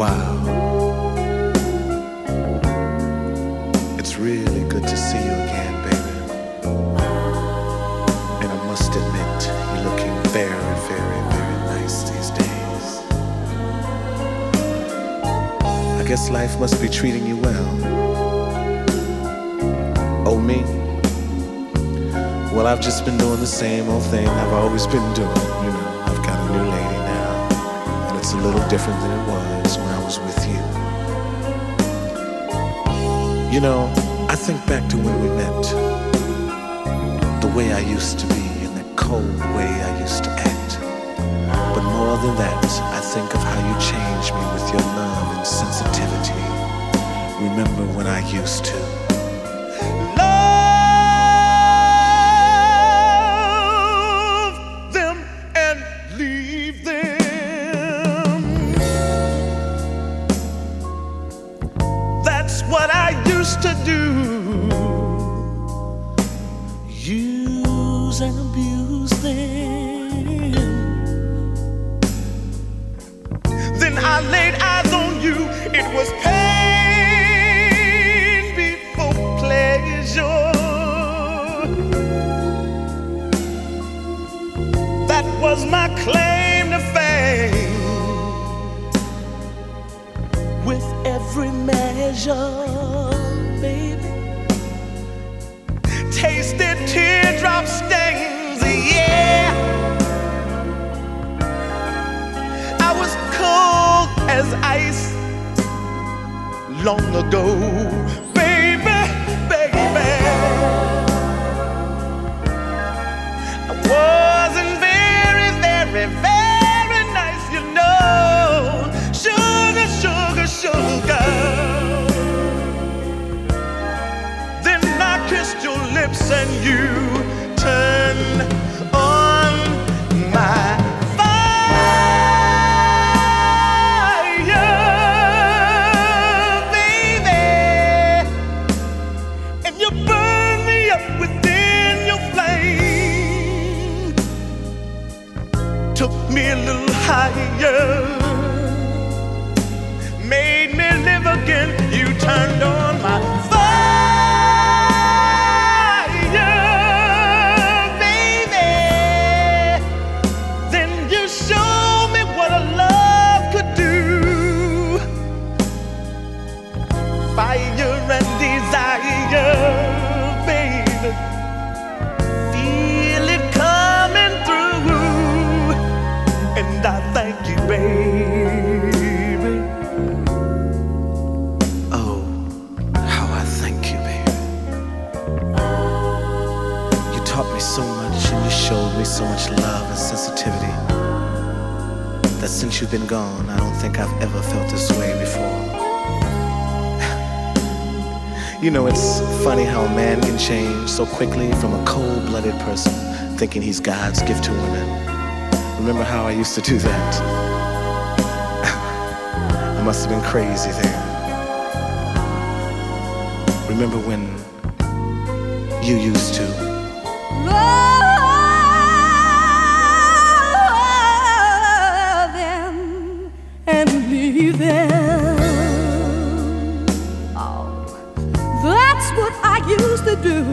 Wow. It's really good to see you again, baby. And I must admit, you're looking very, very, very nice these days. I guess life must be treating you well. Oh, me? Well, I've just been doing the same old thing I've always been doing. You know, I've got a new lady now, and it's a little different than it was when I was with you. You know, I think back to when we met, the way I used to be and that cold way I used to act. But more than that, I think of how you changed me with your love and sensitivity. Remember when I used to what I used to do. Use and abuse them. Then I laid eyes on you. It was pain before pleasure. That was my claim to fame. With every measure, baby, tasted teardrop stains, yeah. I was cold as ice long ago, baby, baby. I wasn't very, very, very nice, you know. Sugar, sugar, sugar. Then I kissed your lips and you turned on my fire, baby. And you burned me up within your flame. Took me a little higher, made me live again. You turned on my fire, baby. Then you showed me what a love could do. Fire and desire, baby. Feel it coming through, and I thank you, baby. Taught me so much and you showed me so much love and sensitivity that since you've been gone, I don't think I've ever felt this way before. You know, it's funny how a man can change so quickly from a cold-blooded person thinking he's God's gift to women. Remember how I used to do that? I must have been crazy then. Remember when you used to love them and leave them. Oh, that's what I used to do.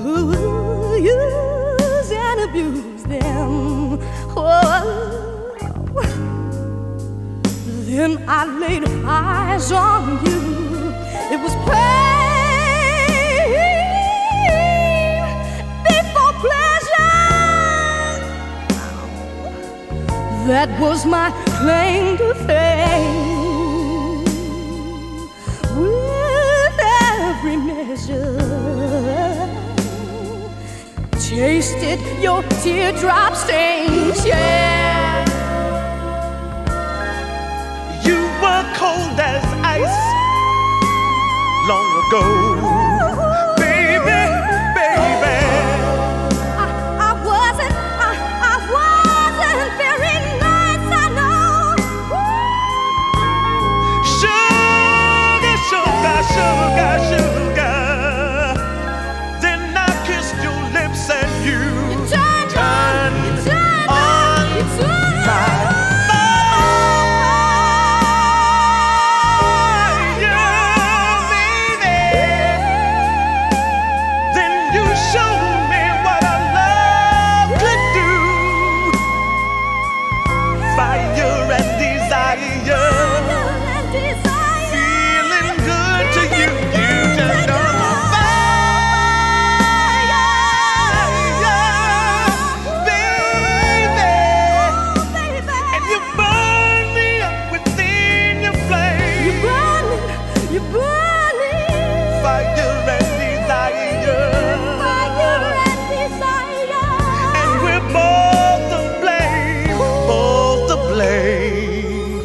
Use and abuse them. Oh, then I laid eyes on you. It was pain. That was my claim to fame. With every measure, tasted your teardrop stains, yeah. You were cold as ice long ago. Sugar, sugar. Then I kissed your lips and you turned on. fire and desire. Feeling good to you, you just on fire, baby. And you burn me up within your flame. You burn me. Fire and desire. And we're both to blame, both to blame.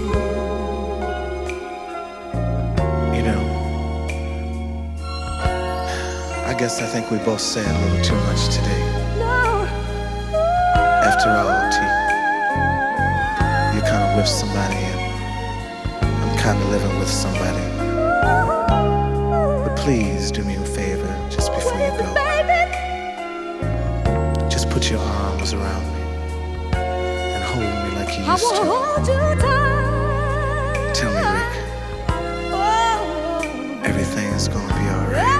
You know, I guess I think we both said a little too much today. No. After all, T, you're kind of with somebody and I'm kind of living with somebody. But please do me a favor just before you go. Just put your arms around me and hold me like you I used will to. hold you tight. Tell me, Rick, Oh, everything's gonna be alright.